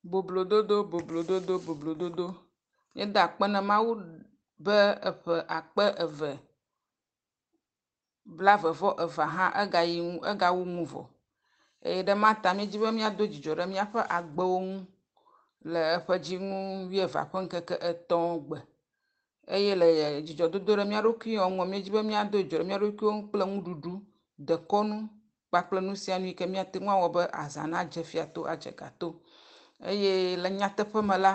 Boblododo, boblododo, boblododo. Nye da akpe ne Mawu be eƒe akpe eve blaeve-vɔ-eve hã egawu ŋu vɔ. Eye ɖe ma ta míedzi be míado dzidzɔ ɖe míaƒe agbewo ŋu le eƒe dziŋu wuieve ƒe ŋkeke etɔ̃ gbe. Eye le dzidzɔdodo ɖe mía ɖokuiwo ŋu, míedzi be míado dzidzɔ ɖe mía ɖokuiwo ŋu kple ŋuɖuɖu, dekɔnu kpakple nu sia nu yi ke míate ŋu awɔ be azã nadze fia to, adze ga to. Eye le nyateƒe me la,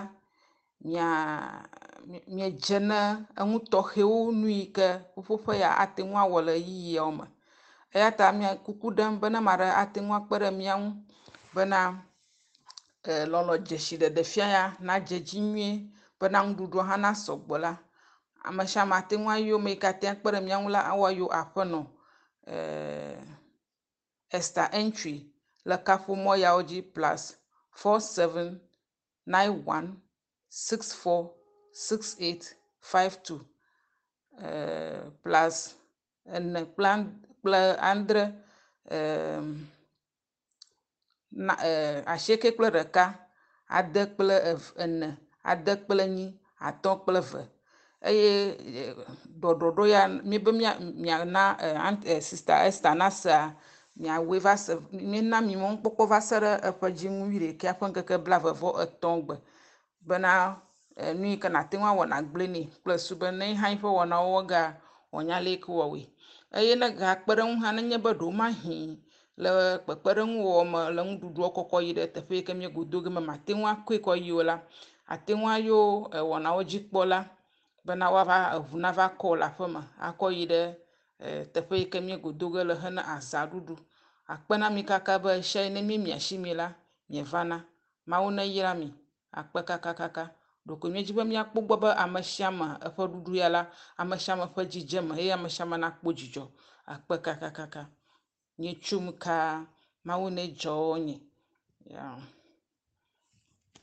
miedze ne eŋu tɔxɛwo nu yi ke ƒuƒoƒe ya ate ŋu awɔ le ɣeyiɣiwo me. Eya ta mía kuku ɖem be ne ame aɖe ate ŋu akpe ɖe mía ŋu bena lɔlɔ̃ dzesi ɖeɖefia ya nadze edzi nyuie bena ŋuɖuɖua hã nasɔ gbɔ la, ame sia ame ate ŋu ayɔ ame yi ke ate ŋu akpe ɖe mía ŋu la, woayɔ aƒenɔ Esther Entry le kaƒomɔ yawo dzi +47 91 64 68 52 +4 kple andre 91 ade kple 4 ade kple 8 atɔ̃ kple 2. Eye ɖɔɖɔɖo ya míebe miana Sister Esther nasea, miawoe va se, míena mi mɔnukpɔkpɔ va se ɖe eƒe dziŋu wuiɖekɛ ƒe ŋkeke blaeve-vɔ-etɔ̃ gbe bena nu yi ke nate ŋu awɔ nagblẽ nɛ kple su be ne hã eƒe wɔnawo wɔga wòanya le yi ke wɔwoe. Eye ne gakpe ɖe ŋu hã nenye be ɖewo mahĩ le kpekpeɖeŋuwɔwɔ me le ŋuɖuɖuɔ kɔkɔ yi ɖe teƒe yi ke míegodo ge me mate ŋu akɔe kɔ yi o la, ate ŋu ayɔ wɔnawo dzikpɔla bena woava eʋu nava kɔ le aƒe me akɔ yi ɖe teƒe yi ke míegodo ge le hena azãɖuɖu. Akpe na mi kaka be sia yi ne míemia asi mi la, mievana. Mawu neyra mi. Akpe kakakaka. Ɖeko míedzi be míakpɔ gbɔ be ame sia ame eƒe ɖuɖu ya la, ame sia ame ƒe dzidzeme eye ame sia ame nakpɔ dzidzɔ. Akpe kakakaka. Nyetsum kaa. Mawu nedzɔ nye.